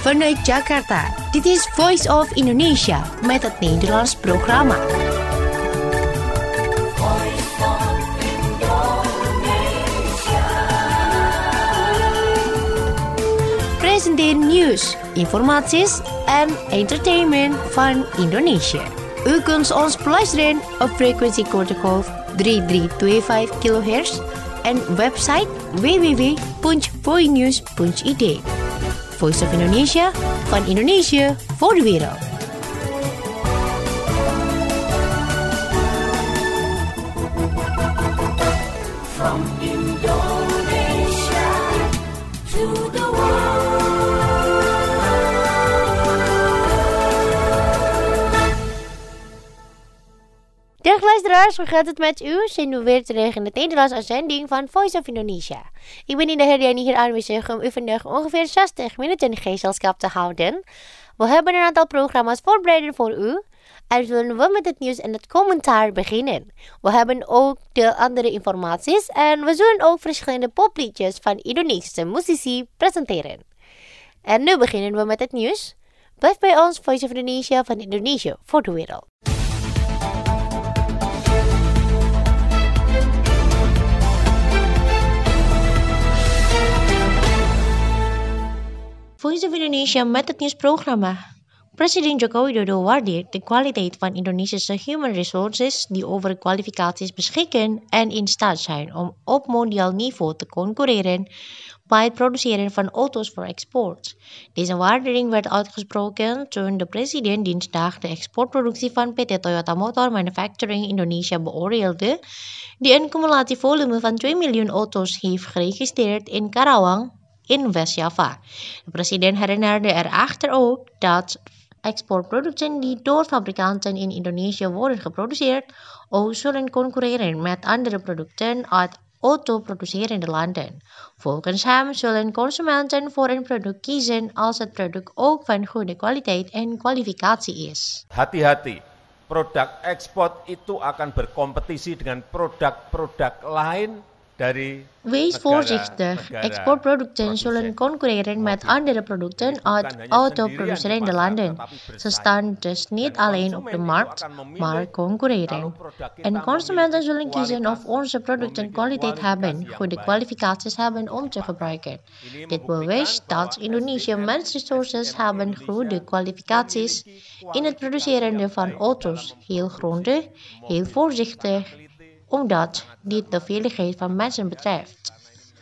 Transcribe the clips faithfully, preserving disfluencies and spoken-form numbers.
Vanuit Jakarta, dit is Voice of Indonesia met het Nederlands programma. Presenteren nieuws, informaties en entertainment van Indonesië. U kunt ons beluisteren op frequentiegolf drie drie twee vijf kilohertz en website w w w punt voinews punt i d. Voice of Indonesia, van Indonesië voor de wereld. From Indonesia to the world. Dag luisteraars, hoe gaat het met u? Zijn we weer terug in het Nederlands uitzending van Voice of Indonesia. Ik ben Indah Herdiani hier aanwezig om u vandaag ongeveer zestig minuten gezelschap te houden. We hebben een aantal programma's voorbereid voor u. En zullen we met het nieuws en het commentaar beginnen. We hebben ook de andere informaties en we zullen ook verschillende popliedjes van Indonesische muzici presenteren. En nu beginnen we met het nieuws. Blijf bij ons, Voice of Indonesia, van Indonesië voor de wereld. Voice of Indonesia met het nieuwsprogramma. President Joko Widodo waardeert de kwaliteit van Indonesische human resources die over kwalificaties beschikken en in staat zijn om op mondiaal niveau te concurreren bij het produceren van auto's voor export. Deze waardering werd uitgesproken toen de president dinsdag de exportproductie van P T Toyota Motor Manufacturing Indonesia beoordeelde, die een cumulatief volume van twee miljoen auto's heeft geregistreerd in Karawang in West-Java. De president herinnerde erachter ook dat exportproducten die door fabrikanten in Indonesië worden geproduceerd ook zullen concurreren met andere producten uit autoproducerende landen. Volgens hem zullen consumenten voor een product kiezen als het product ook van goede kwaliteit en kwalificatie is. Hati-hati, produk ekspor itu akan berkompetisi dengan produk-produk lain. Wees voorzichtig. Exportproducten zullen concurreren met andere producten uit autoproducerende landen. Ze staan dus niet alleen op de markt, maar concurreren. En consumenten zullen kiezen of onze producten kwaliteit hebben, goede kwalificaties hebben om te gebruiken. Dit bewijst dat Indonesië mensresources hebben goede kwalificaties in het produceren van auto's. Heel grondig, heel voorzichtig, omdat dit de veiligheid van mensen betreft.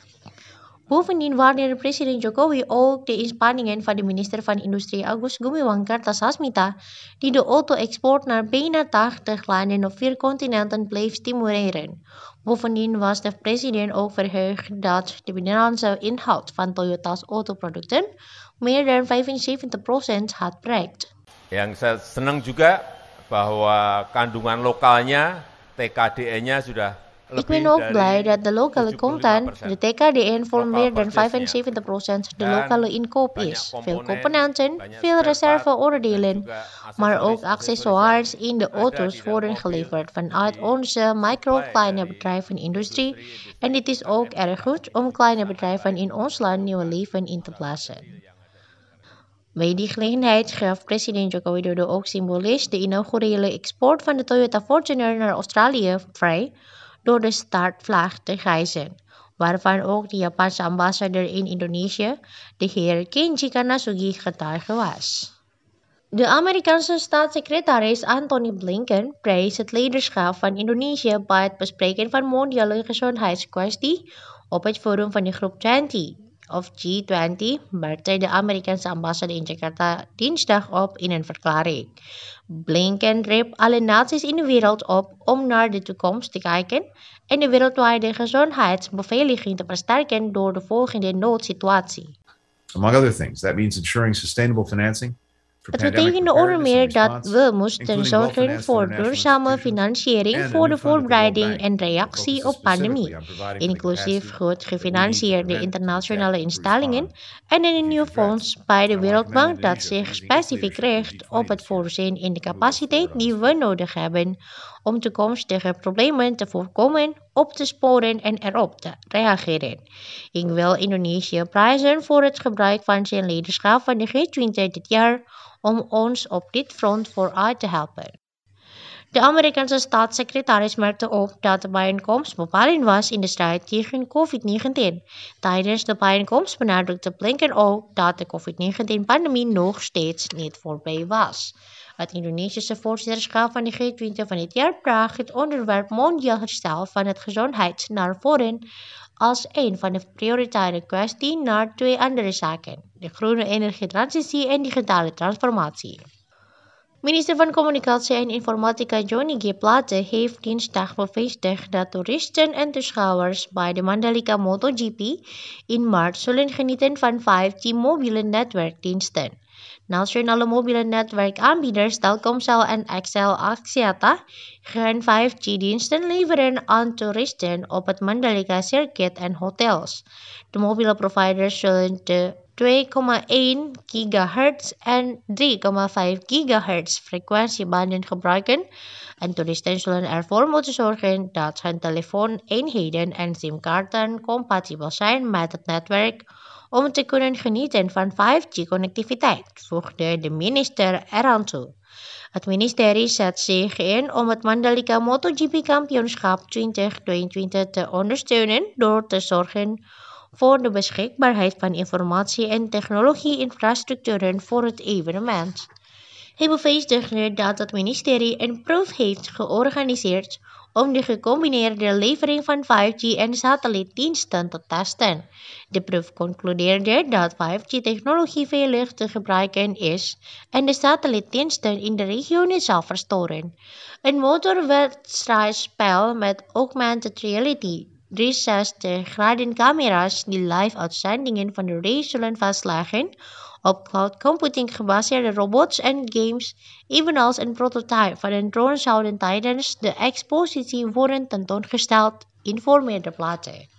Bovendien waardeerde president Jokowi ook de inspanningen van de minister van Industrie Agus Gumiwang Kartasasmita, die de auto-export naar bijna tachtig landen op vier continenten bleef stimuleren. Bovendien was de president ook verheugd dat de binnenlandse inhoud van Toyota's autoproducten meer dan vijfenzeventig procent had bereikt. Yang saya senang juga bahwa kandungan lokalnya T K D N-nya sudah Ik ben ook blij dat de lokale content, de T K D N, voor meer dan vijfenzeventig procent de lokale inkoop is. Veel componenten, veel reserveonderdelen, maar ook accessoires in de auto's worden geleverd vanuit onze micro-kleine bedrijven industrie. En het is ook erg goed om kleine bedrijven in ons land nieuwe leven in te plaatsen. Bij die gelegenheid gaf president Joko Widodo ook symbolisch de inaugurele export van de Toyota Fortuner naar Australië vrij door de startvlag te hijsen, waarvan ook de Japanse ambassadeur in Indonesië, de heer Kenji Kanasugi, getuige was. De Amerikaanse staatssecretaris Antony Blinken prees het leiderschap van Indonesië bij het bespreken van mondiale gezondheidskwestie op het forum van de groep twintig. Of G twintig, merkte de Amerikaanse ambassade in Jakarta dinsdag op in een verklaring. Blinken riep alle naties in de wereld op om naar de toekomst te kijken en de wereldwijde gezondheidsbeveiliging te versterken door de volgende noodsituatie. Among other things, that means ensuring sustainable financing Het betekende onder meer dat we moesten zorgen voor duurzame financiering voor de voorbereiding en reactie op pandemie, inclusief goed gefinancierde internationale instellingen en een nieuw fonds bij de Wereldbank dat zich specifiek richt op het voorzien in de capaciteit die we nodig hebben om toekomstige problemen te voorkomen, op te sporen en erop te reageren. Ik wil Indonesië prijzen voor het gebruik van zijn leiderschap van de G twintig dit jaar om ons op dit front vooruit te helpen. De Amerikaanse staatssecretaris merkte op dat de bijeenkomst bepalend was in de strijd tegen COVID negentien. Tijdens de bijeenkomst benadrukte Blinken ook dat de COVID negentien-pandemie nog steeds niet voorbij was. Het Indonesische voorzitterschap van de G twintig van dit jaar bracht het onderwerp mondiaal herstel van het gezondheid naar voren als een van de prioriteiten kwesties naar twee andere zaken: de groene energietransitie en digitale transformatie. Minister van Communicatie en Informatica Johnny G. Plate heeft dinsdag bevestigd dat toeristen en toeschouwers bij de Mandalika MotoGP in maart zullen genieten van vijf G mobiele netwerkdiensten. Nationale mobiele netwerkaanbieders Telkomsel en XL Axiata gaan vijf G-diensten leveren aan toeristen op het Mandalika Circuit en hotels. De mobiele providers zullen de twee komma één gigahertz en drie komma vijf gigahertz frequentiebanden gebruiken en toeristen zullen ervoor moeten zorgen dat hun telefooneenheden en simkaarten compatibel zijn met het netwerk om te kunnen genieten van vijf G-connectiviteit, voegde de minister eraan toe. Het ministerie zet zich in om het Mandalika MotoGP-kampioenschap twintig tweeëntwintig te ondersteunen door te zorgen voor de beschikbaarheid van informatie- en technologie-infrastructuren voor het evenement. Hij bevestigde dat het ministerie een proef heeft georganiseerd om de gecombineerde levering van vijf G en satellietdiensten te testen. De proef concludeerde dat vijf G-technologie veilig te gebruiken is en de satellietdiensten in de regio niet zal verstoren. Een motorwedstrijdspel met augmented reality, driehonderdzestig graden camera's die live uitzendingen van de race zullen vastleggen, op cloud computing gebaseerde robots en games, evenals een prototype van een drone zouden tijdens de expositie worden tentoongesteld, informeerde Plate.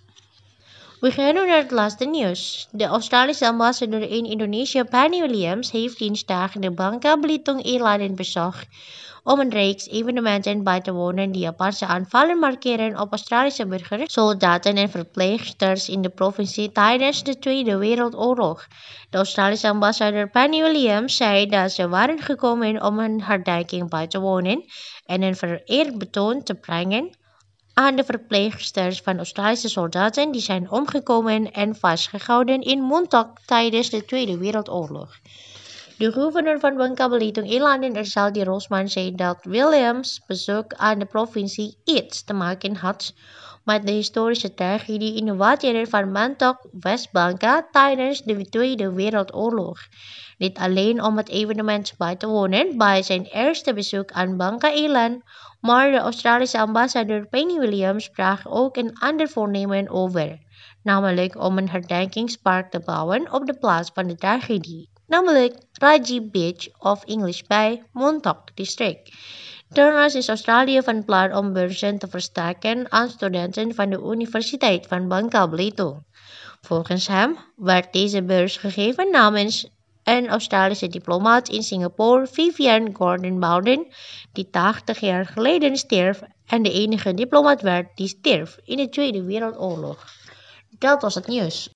We gaan nu naar het laatste nieuws. De Australische ambassadeur in Indonesië, Penny Williams, heeft dinsdag de Bangka Belitung-eilanden bezocht om een reeks evenementen bij te wonen die Japanse aanvallen markeren op Australische burgers, soldaten en verpleegsters in de provincie tijdens de Tweede Wereldoorlog. De Australische ambassadeur Penny Williams zei dat ze waren gekomen om een herdenking bij te wonen en een vereerbetoon te brengen aan de verpleegsters van Australische soldaten die zijn omgekomen en vastgehouden in Montauk tijdens de Tweede Wereldoorlog. De gouverneur van Bangka Belitung-eilanden, Erzaldi Rosman, zei dat Williams' bezoek aan de provincie iets te maken had met de historische tragedie in de wateren van Montauk, West-Bangka tijdens de Tweede Wereldoorlog. Niet alleen om het evenement bij te wonen bij zijn eerste bezoek aan Bangka-eiland, maar de Australische ambassadeur Penny Williams sprak ook een ander voornemen over, namelijk om een herdenkingspark te bouwen op de plaats van de tragedie, namelijk Raji Beach of English Bay, Montauk District. Daarnaast is Australië van plan om beurzen te verstrekken aan studenten van de Universiteit van Bangka Belitung. Volgens hem werd deze beurs gegeven namens een Australische diplomaat in Singapore, Vivian Gordon Bowden, die tachtig jaar geleden stierf en de enige diplomaat werd die stierf in de Tweede Wereldoorlog. Dat was het nieuws.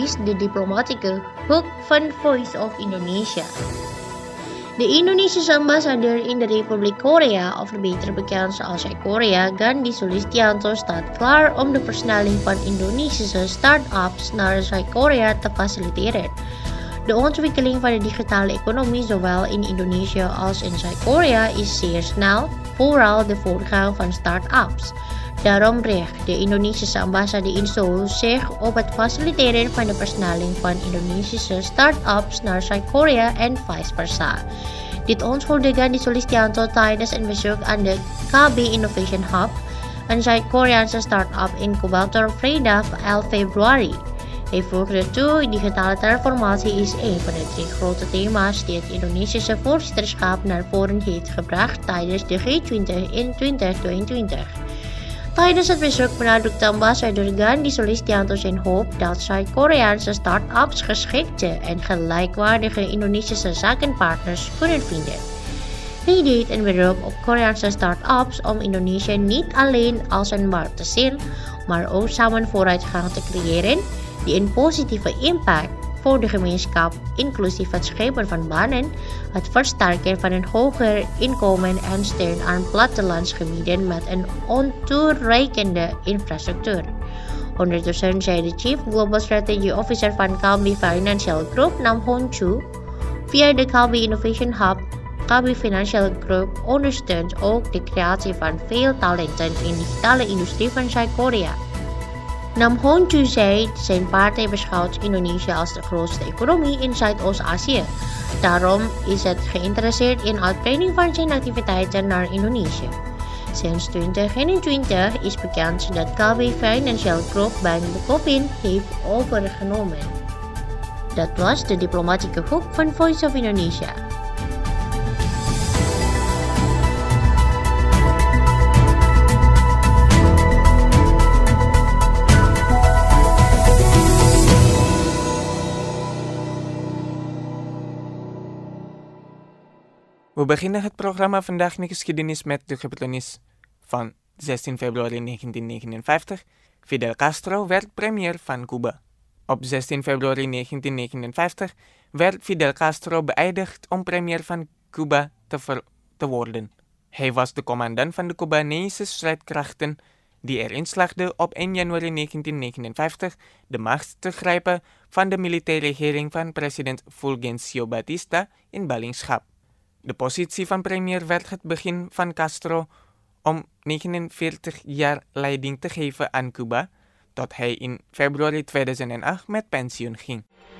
is de diplomatieke hoek van Voice of Indonesia. De Indonesische ambassadeur in de Republiek Korea, of beter bekend als Zuid-Korea, Gandhi Sulistianto, staat klaar om de versnelling van Indonesische start-ups naar Zuid-Korea te faciliteren. De ontwikkeling van de digitale economie, zowel in Indonesië als in Zuid-Korea, is zeer snel, vooral de voortgang van start-ups. Daarom richt de Indonesische ambassade in Seoul zich op het faciliteren van de versnelling van Indonesische start-ups naar Zuid-Korea en vice versa. Dit onthulde Gandhi Sulistianto tijdens een bezoek aan de K B Innovation Hub, een Zuid-Koreaanse start-up in Incubator vrijdag elf februari. Hij voegde toe, digitale transformatie is een van de drie grote thema's die het Indonesische voorzitterschap naar voren heeft gebracht tijdens de G twintig in twintig tweeëntwintig. Tijdens het bezoek benadrukte ambassadeur Gandhi Sulistianto zijn hoop dat Zuid-Koreaanse start-ups geschikte en gelijkwaardige Indonesische zakenpartners kunnen vinden. Hij deed een beroep op Koreaanse start-ups om Indonesië niet alleen als een markt te zien, maar ook samen vooruitgang te creëren die een positieve impact voor de gemeenschap, inclusief het schepen van banen, het versterken van een hoger inkomen en steun aan plattelandsgebieden met een ontoereikende infrastructuur. Ondertussen zei de Chief Global Strategy Officer van K B Financial Group, Nam Hoon Chu, via de K B Innovation Hub, K B Financial Group ondersteunt ook de creatie van veel talenten in de digitale industrie van Zuid-Korea. Nam Hoon Chu zei, zijn partij beschouwt Indonesië als de grootste economie in Zuidoost-Azië. Daarom is het geïnteresseerd in uitbreiding van zijn activiteiten naar Indonesië. Sinds twintig eenentwintig is bekend dat K B Financial Group Bank Bukopin heeft overgenomen. Dat was de diplomatieke hoek van Voice of Indonesia. We beginnen het programma Vandaag in de Geschiedenis met de gebeurtenis van zestien februari negentien negenenvijftig. Fidel Castro werd premier van Cuba. Op zestien februari negentien negenenvijftig werd Fidel Castro beëdigd om premier van Cuba te, ver- te worden. Hij was de commandant van de Cubanese strijdkrachten die erin slaagde op één januari negentien negenenvijftig de macht te grijpen van de militaire regering van president Fulgencio Batista in ballingschap. De positie van premier werd het begin van Castro om negenenveertig jaar leiding te geven aan Cuba, tot hij in februari tweeduizend acht met pensioen ging.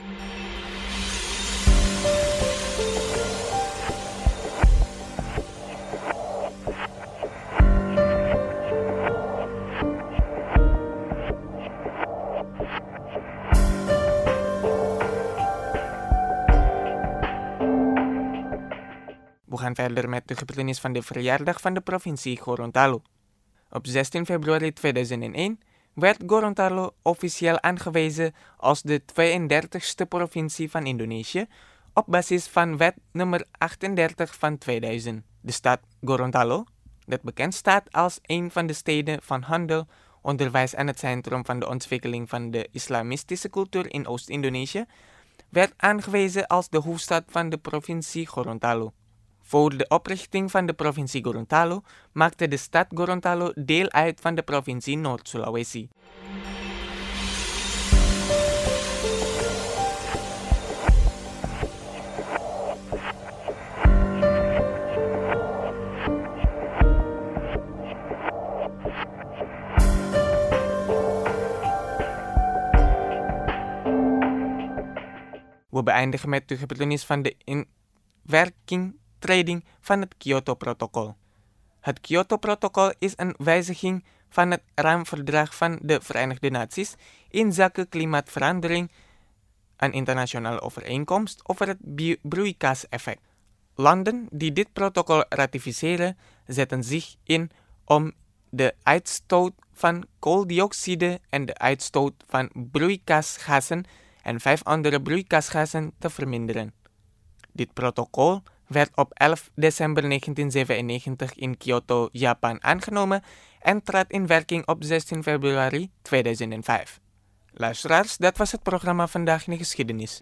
We gaan verder met de gebeurtenis van de verjaardag van de provincie Gorontalo. Op zestien februari tweeduizend één werd Gorontalo officieel aangewezen als de tweeëndertigste provincie van Indonesië op basis van wet nummer achtendertig van tweeduizend. De stad Gorontalo, dat bekend staat als een van de steden van handel, onderwijs en het centrum van de ontwikkeling van de islamistische cultuur in Oost-Indonesië, werd aangewezen als de hoofdstad van de provincie Gorontalo. Voor de oprichting van de provincie Gorontalo maakte de stad Gorontalo deel uit van de provincie Noord-Sulawesi. We beëindigen met de gebeurtenis van de inwerking treding van het Kyoto-protocol. Het Kyoto-protocol is een wijziging van het raamverdrag van de Verenigde Naties in zaken klimaatverandering, een internationale overeenkomst over het broeikaseffect. Landen die dit protocol ratificeren zetten zich in om de uitstoot van kooldioxide en de uitstoot van broeikasgassen en vijf andere broeikasgassen te verminderen. Dit protocol werd op elf december negentien zevenennegentig in Kyoto, Japan aangenomen en trad in werking op zestien februari tweeduizend vijf. Luisteraars, dat was het programma Vandaag in de Geschiedenis.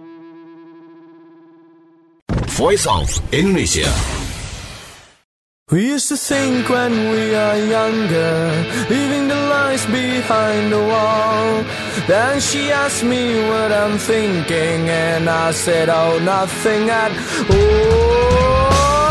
Voice of Indonesia. We used to think when we are younger, leaving the lies behind the wall. Then she asked me what I'm thinking, and I said, oh, nothing at all.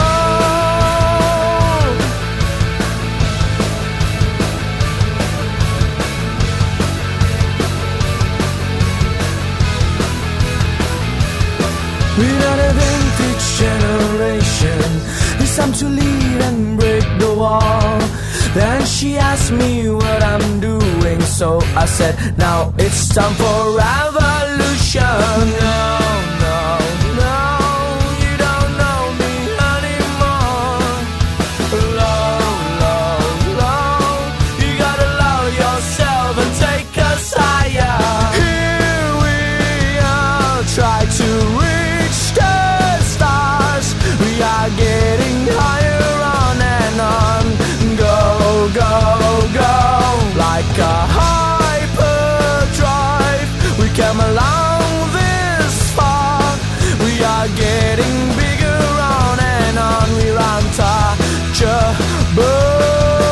We're not a vintage generation. It's time to leave and break the wall. Then she asked me what I'm doing, so I said, now it's time for revolution. No, no, no, you don't know me anymore. Low, low, low, you gotta lower yourself and take us higher. Here we are, try to reach the stars. We are getting higher on and on. Go, go, go, like a hyperdrive. We came along this far. We are getting bigger on and on. We're untouchable.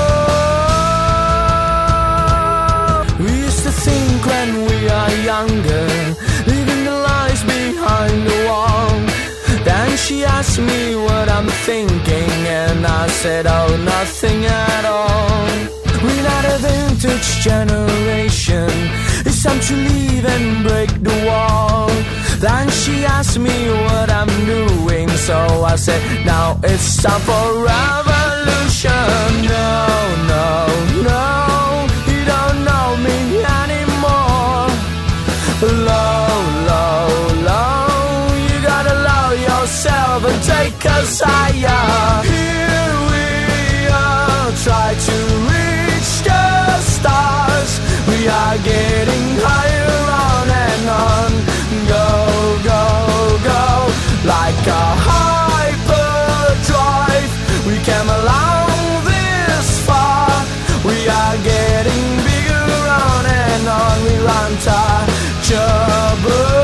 We used to think when we are younger, leaving the lies behind the wall. Then she asked me what I'm thinking, and I said, oh, nothing at all. We're not a vintage generation. It's time to leave and break the wall. Then she asked me what I'm doing, so I said, now it's time for revolution. No, no, no, you don't know me anymore. Low, low, low, you gotta lower yourself and take us higher. Here we are, try to reach the stars. We are getting higher on and on. Go, go, go, like a hyperdrive. We came along this far. We are getting bigger on and on. We're untouchable.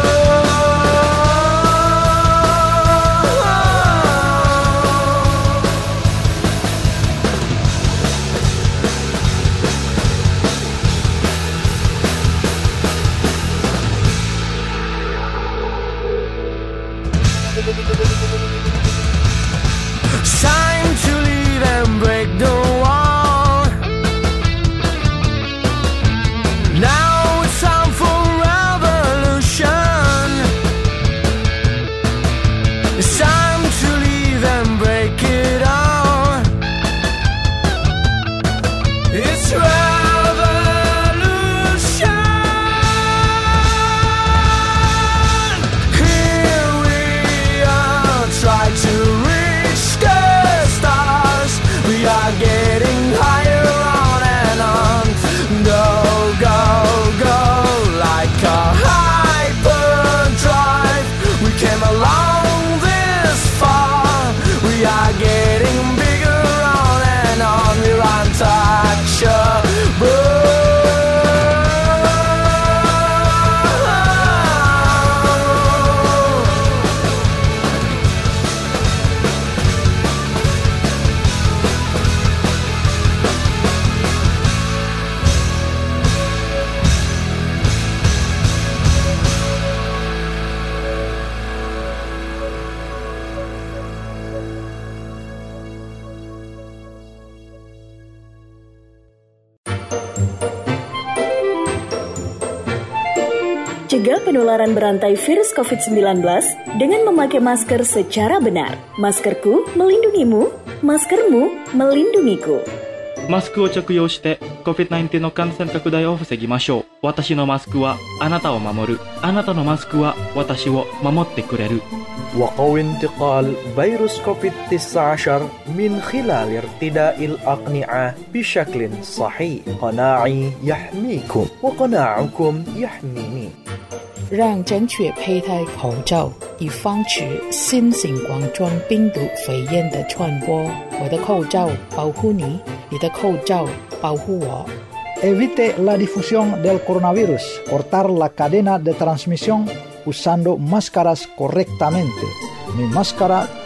Time to leave and break the wall. Now it's time for revolution. It's time to leave and break it all. It's revolution. Here we are, try to reach the stars. We are getting higher on and on. Go, go, go, like a hyperdrive. We came along this far. We are getting bigger on and on. We're untouchable. Cegah penularan berantai virus covid sembilan belas dengan memakai masker secara benar. Maskerku melindungimu, maskermu melindungiku. マスクを着用して コビッドナインティーン の感染拡大を防ぎましょう。私のマスクはあなたを守る。あなたのマスクは私を守ってくれる。 وقو انتقال فيروس كوفيد تسعة عشر من خلال ارتداء الأقنعة بشكل صحيح. قناعي يحميكم وقناعكم يحميني. 让正确佩戴口罩，以防止新型冠状病毒肺炎的传播。我的口罩保护你，你的口罩保护我。 Evite la difusión del coronavirus. Cortar la cadena de transmisión usando máscaras correctamente. Mi máscara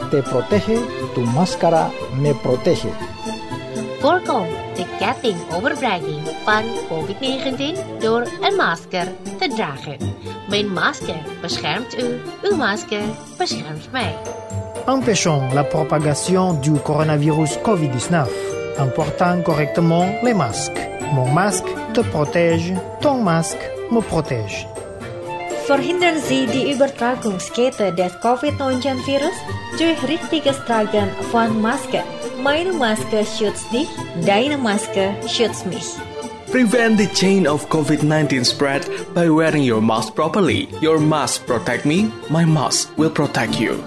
te protege, tu máscara me protege. Voorkom de ketting overbreking van covid negentien door een masker te dragen. Mijn masker beschermt u, uw masker beschermt mij. Empêchons la propagation du coronavirus covid dix-neuf en portant correctement les masques. Mon masque te protège, ton masque me protège. Verhindern Sie die Übertragungskette des covid neunzehn Virus durch richtiges Tragen von Maske. Meine Maske schützt dich, deine Maske schützt mich. Prevent the chain of covid nineteen spread by wearing your mask properly. Your mask protect me, my mask will protect you.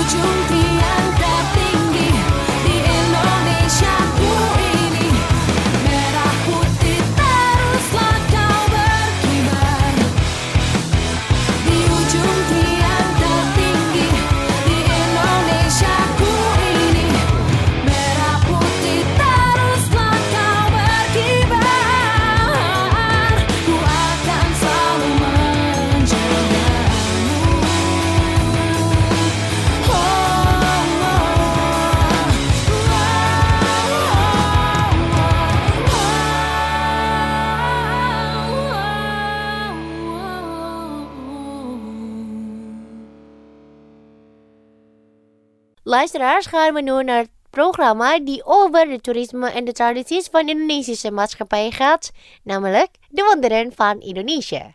ujung tiang tertinggi di Indonesia ku ini, merah putih teruslah kau berkibar. Di ujung tiang tertinggi di Indonesia ku ini, merah putih teruslah kau berkibar. Ku akan selalu menjagamu. Oh, oh, Luisteraars, gaan we nu naar het programma die over de toerisme en de tradities van de Indonesische maatschappij gaat, namelijk de Wonderen van Indonesië.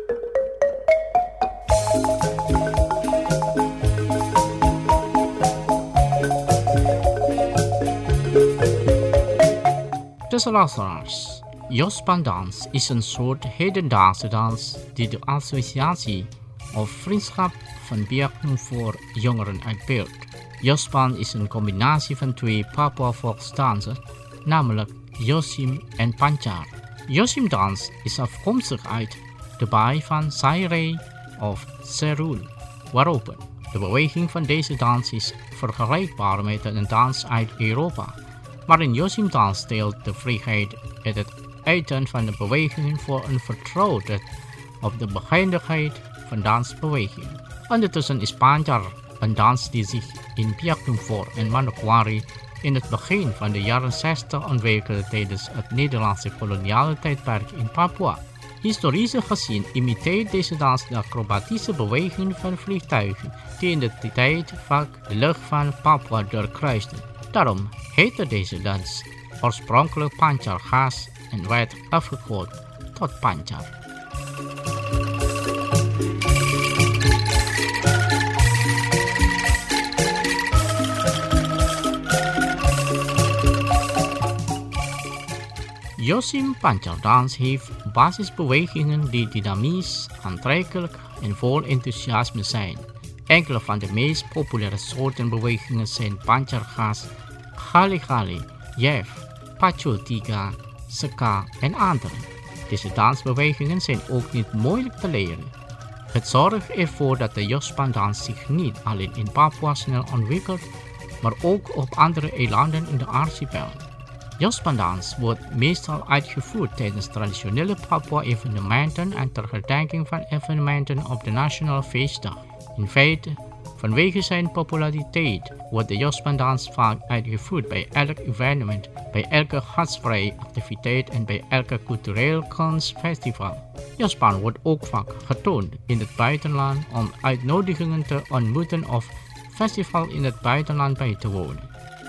Beste luisteraars, Jospan dans is een soort hedendaagse dans die de associatie of vriendschap van Biak voor jongeren uitbeeldt. Jospan is een combinatie van twee Papua volksdansen, namelijk Yosim en Pancar. Yosim dans is afkomstig uit de baai van Sairei of Serul, waaropen de beweging van deze dans is vergelijkbaar met een dans uit Europa. Maar in Yosim dans deelt de vrijheid met het uiten van de bewegingen voor een vertrouwdheid op de behendigheid van dansbeweging. Ondertussen is Pancar een dans die zich in Biak Numfor en Manokwari in het begin van de jaren zestig ontwikkelde tijdens het Nederlandse koloniale tijdperk in Papua. Historisch gezien imiteert deze dans de acrobatische bewegingen van vliegtuigen die in de tijd vaak de lucht van Papua doorkruisten. Daarom heette deze dans oorspronkelijk Pancar Gas en werd afgekort tot Pancar. Yosim Pancar dans heeft basisbewegingen die dynamisch, aantrekkelijk en vol enthousiasme zijn. Enkele van de meest populaire soorten bewegingen zijn Pancar Gas, Gali Gali, Jef, Pachul Tiga, Seka en andere. Deze dansbewegingen zijn ook niet moeilijk te leren. Het zorgt ervoor dat de Jospan dans zich niet alleen in Papua snel ontwikkelt, maar ook op andere eilanden in de archipel. Jospan dans wordt meestal uitgevoerd tijdens traditionele Papua-evenementen en ter herdenking van evenementen op de nationale feestdag. In feite, vanwege zijn populariteit wordt de Jospan dans vaak uitgevoerd bij elk evenement, bij elke gastvrije activiteit en bij elke cultureel kunstfestival. Jospan wordt ook vaak getoond in het buitenland om uitnodigingen te ontmoeten of festival in het buitenland bij te wonen.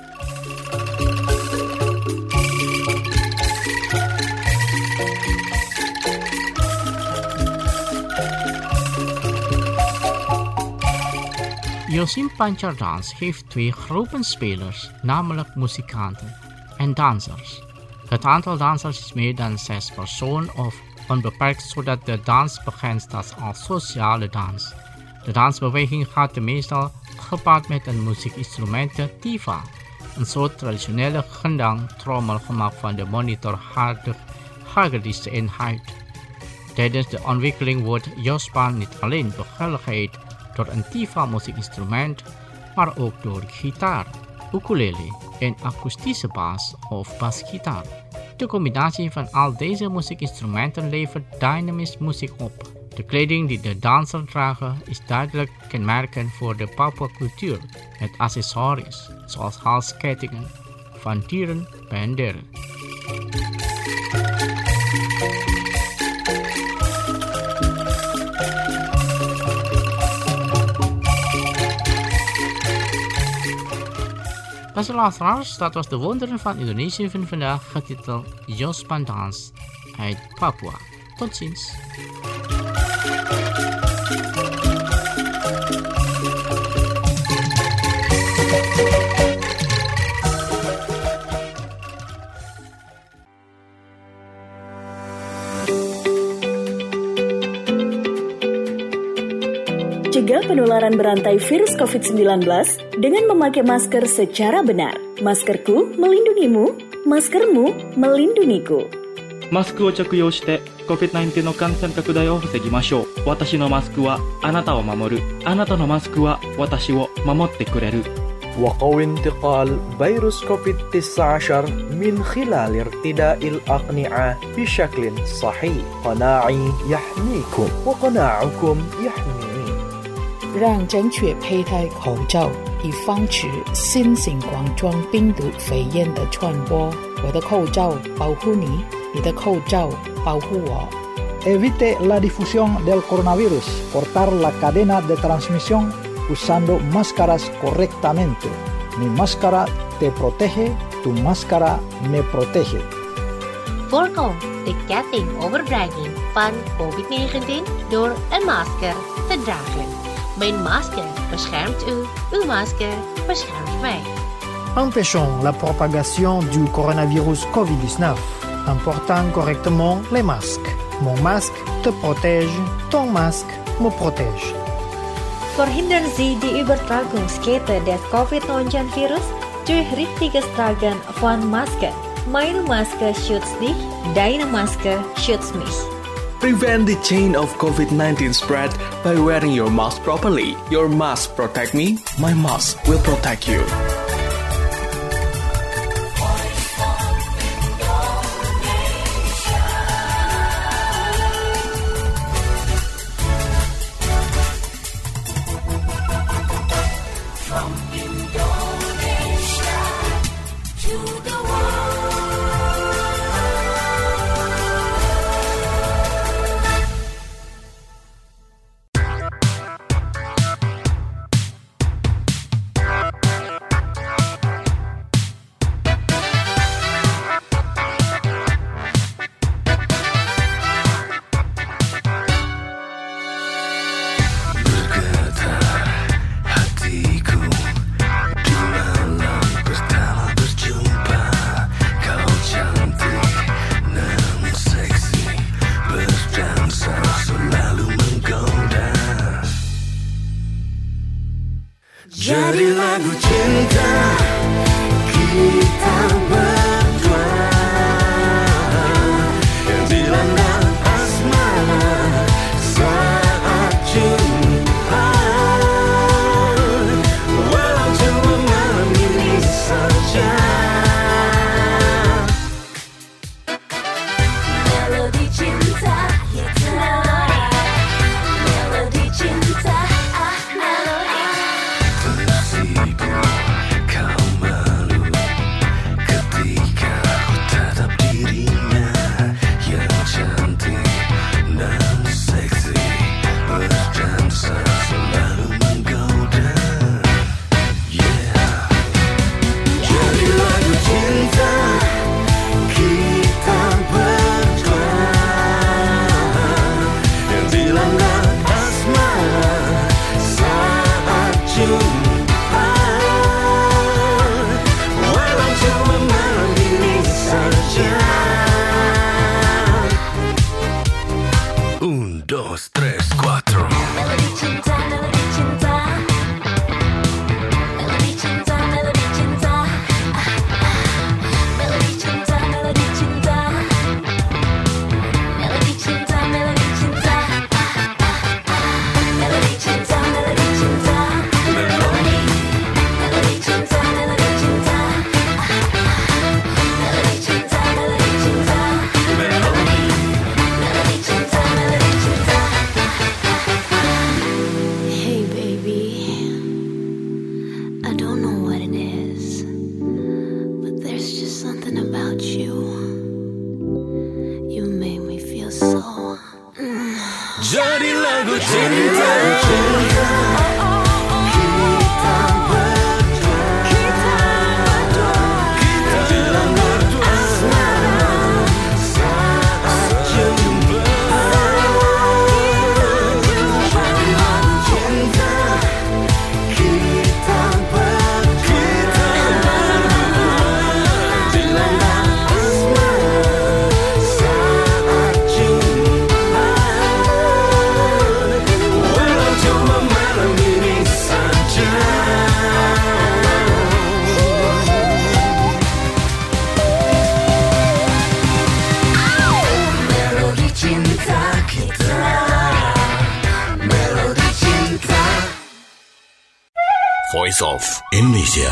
Yosim Pancar dans heeft twee groepen spelers, namelijk muzikanten en dansers. Het aantal dansers is meer dan zes personen of onbeperkt, zodat de dans bekend staat als sociale dans. De dansbeweging gaat meestal gepaard met een muziekinstrument, de tifa, een soort traditionele gendang trommel gemaakt van de monitor harde hagedische inhoud. Tijdens de ontwikkeling wordt Jospan niet alleen begeleid door een tifa muziekinstrument, maar ook door gitaar, ukulele en akoestische bas of basgitaar. De combinatie van al deze muziekinstrumenten levert dynamisch muziek op. De kleding die de danser dragen is duidelijk kenmerkend voor de Papua cultuur, met accessoires zoals halskettingen van dieren en deren. Beste luisteraars, dat was de Wonderen van Indonesië van vandaag, getiteld Jospan dans uit Papua. Tot ziens. Cegah penularan penularan berantai virus covid sembilan belas dengan memakai masker secara benar. Maskerku melindungimu, maskermu melindungiku. マスクを着用して コビッドナインティーン の感染拡大を防ぎましょう。私のマスクはあなたを守る。あなたのマスクは私を守ってくれる。 وقوي انتقال فيروس كوفيد تسعة عشر من خلال ارتداء الأقنعة بشكل صحيح. قناعي يحميكم وقناعكم يحميني. 让正确佩戴口罩，以防止新型冠状病毒肺炎的传播。我的口罩保护你，你的口罩保护我。 Evite la difusión del coronavirus. Cortar la cadena de transmisión usando máscaras correctamente. Mi máscara te protege, tu máscara me protege. Voorkom de ketting overbrenging van covid negentien door een masker te dragen. Mijn masker beschermt u, uw masker beschermt mij. Empêchons la propagation du coronavirus covid dix-neuf en portant correctement les masques. Mon masque te protège, ton masque me protège. Verhindern Sie die Übertragungskette des covid neunzehn Virus durch richtiges Tragen von Maske. Meine Maske schützt dich, deine Maske schützt mich. Prevent the chain of covid nineteen spread by wearing your mask properly. Your mask protect me, my mask will protect you. Jadi lagu cinta kita berdua yang dilanda asmara saat jumpa. Walau cuma malam ini saja. Melodi cinta kita, melodi cinta. Kau malu Voice of Indonesia.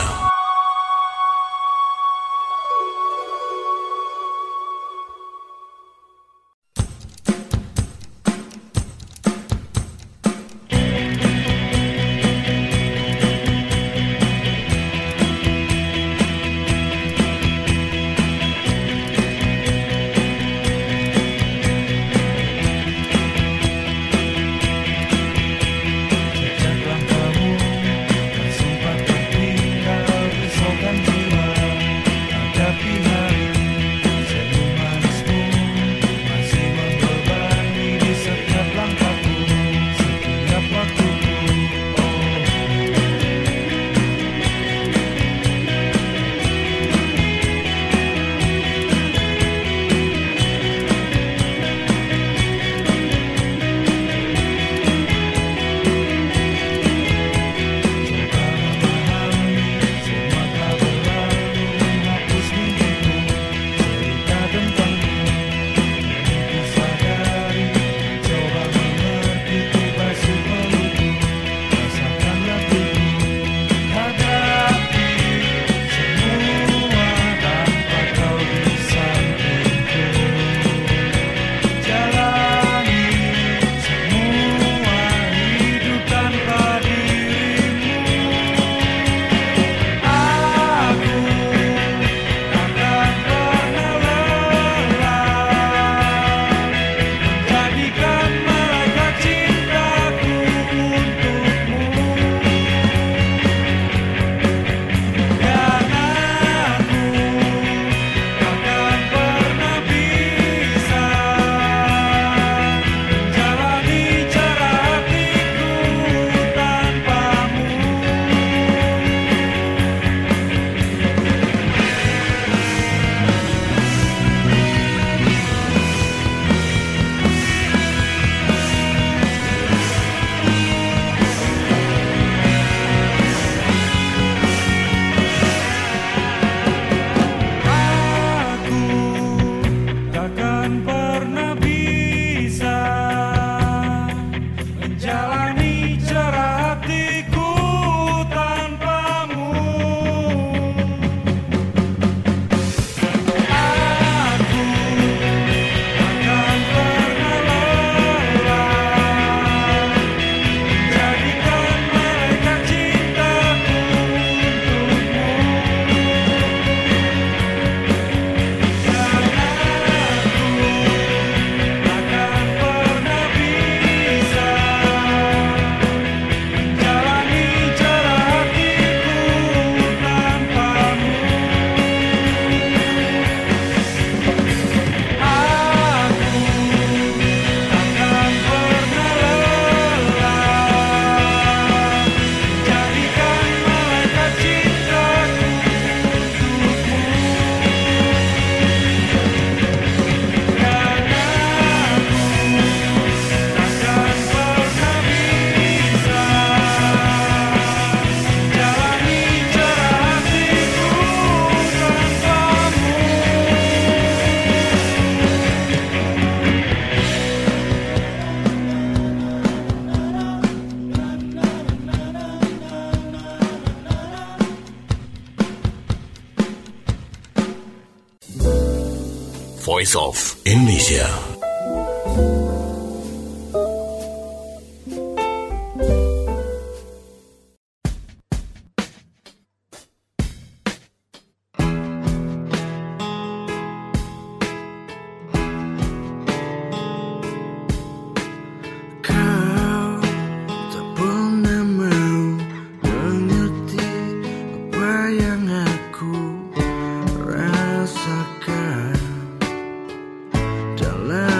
Voice of Indonesia. Dalam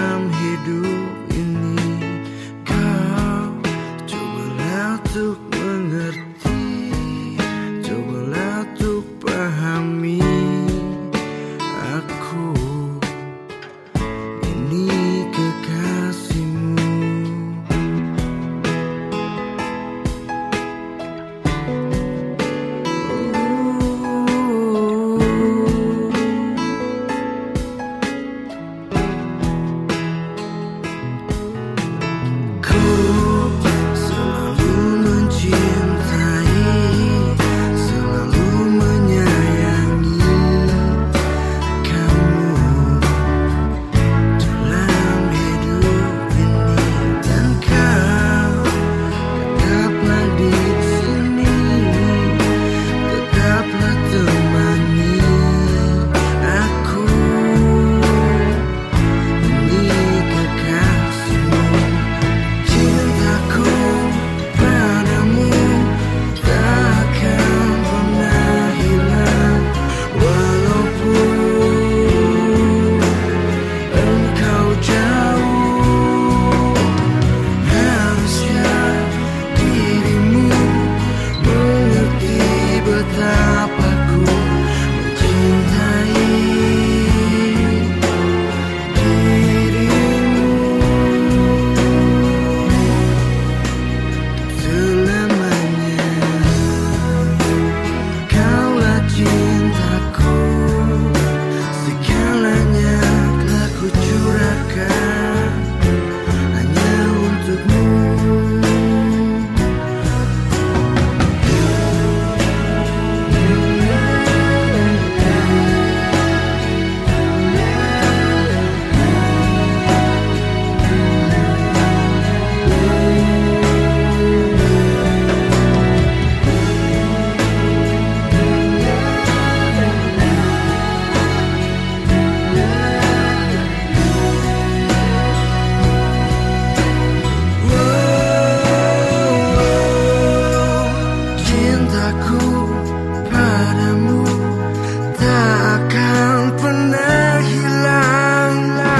Cintaku padamu tak akan pernah hilang.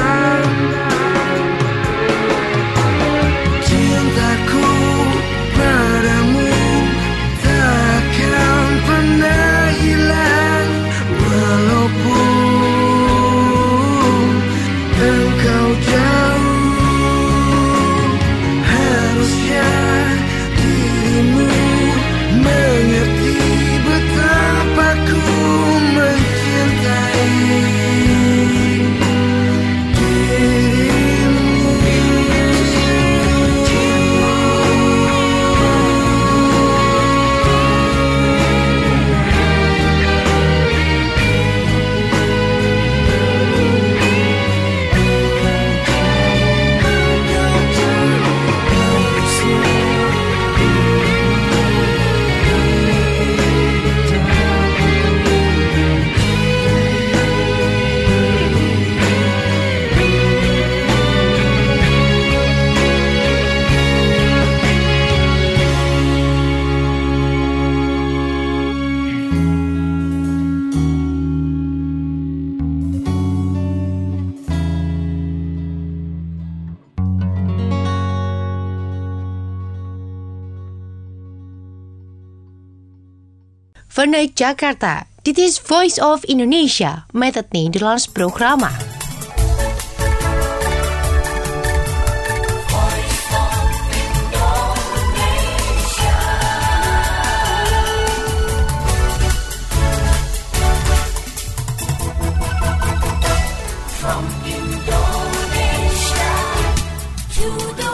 Cintaku padamu tak akan pernah hilang, walaupun engkau jauh. Harusnya dirimu mengerti betapa ku mencintai dirimu. Vanuit Jakarta, dit is Voice of Indonesia met het Nederlands programma. From Indonesia to the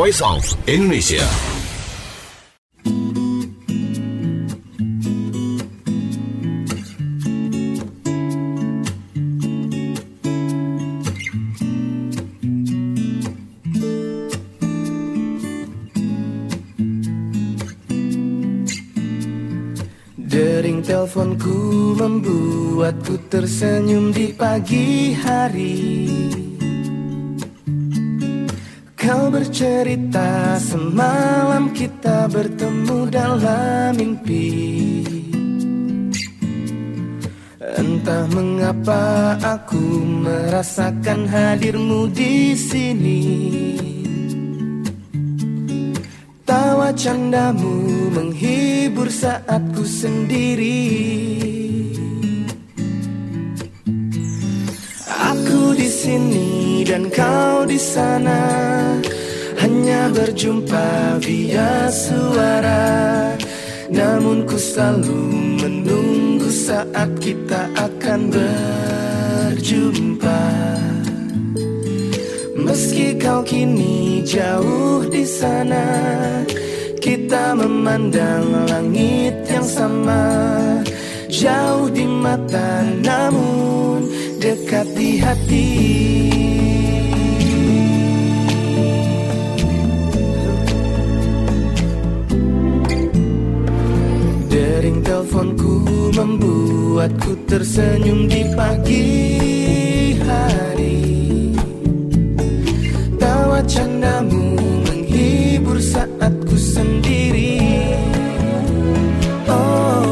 Voice of Indonesia. Dering teleponku membuatku tersenyum di pagi hari. Kau bercerita semalam kita bertemu dalam mimpi. Entah mengapa aku merasakan hadirmu di sini. Tawa candamu menghibur saat ku sendiri. Aku di sini dan kau di sana, hanya berjumpa via suara. Namun ku selalu menunggu saat kita akan berjumpa. Meski kau kini jauh di sana, kita memandang langit yang sama. Jauh di mata namun dekat di hati. Dering teleponku membuatku tersenyum di pagi hari. Tawa candamu menghibur saat ku sendiri. Oh,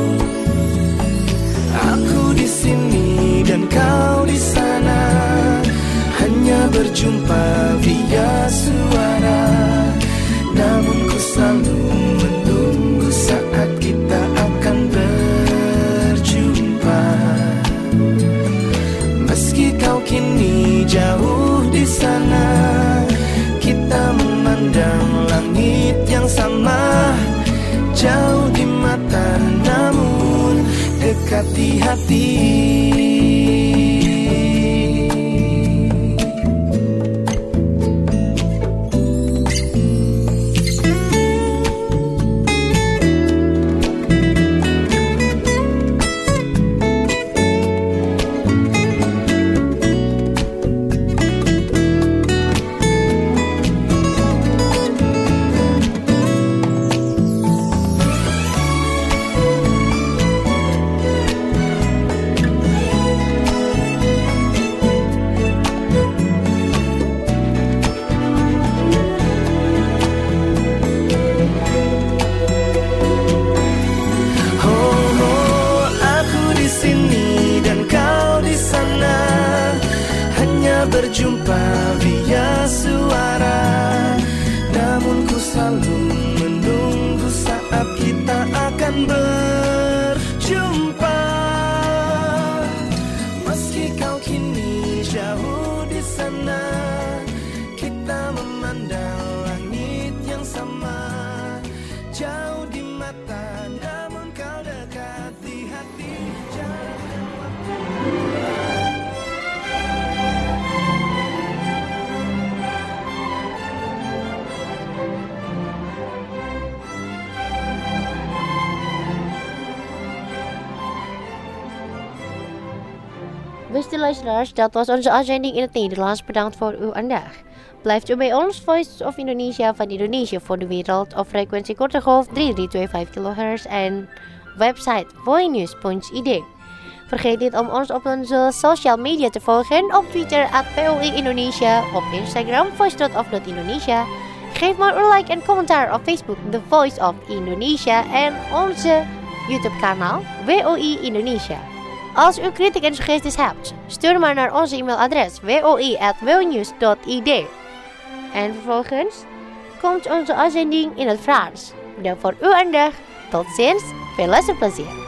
aku di sini dan kau di sana, hanya berjumpa via suara. Namun ku selalu menunggu saat kita akan berjumpa. Meski kau kini jauh di sana, kita memandang langit yang sama. Jauh di mata namun dekat di hati. Berjumpa via suara. Namun ku selalu menunggu saat kita akan berjumpa. Meski kau kini jauh di sana, kita memandang langit yang sama. Jauh di mata namun kau dekat di hati. Jarak dan waktu. Beste luisteraars, dat was onze uitzending in het Nederlands. Bedankt voor uw aandacht. Blijft u bij ons, Voice of Indonesia van Indonesië voor de wereld op frequentie korte golf drie drie twee vijf kilohertz en website voinews punt i d. Vergeet niet om ons op onze social media te volgen op Twitter at V O I Indonesia, op Instagram voice dot of dot indonesia. Geef maar een like en commentaar op Facebook The Voice of Indonesia en onze YouTube kanaal V O I Indonesia. Als u kritiek en suggesties hebt, stuur maar naar onze e-mailadres v o i at voinews dot i d. En vervolgens komt onze uitzending in het Frans. Bedankt voor uw aandacht. Tot ziens. Veel luisterplezier.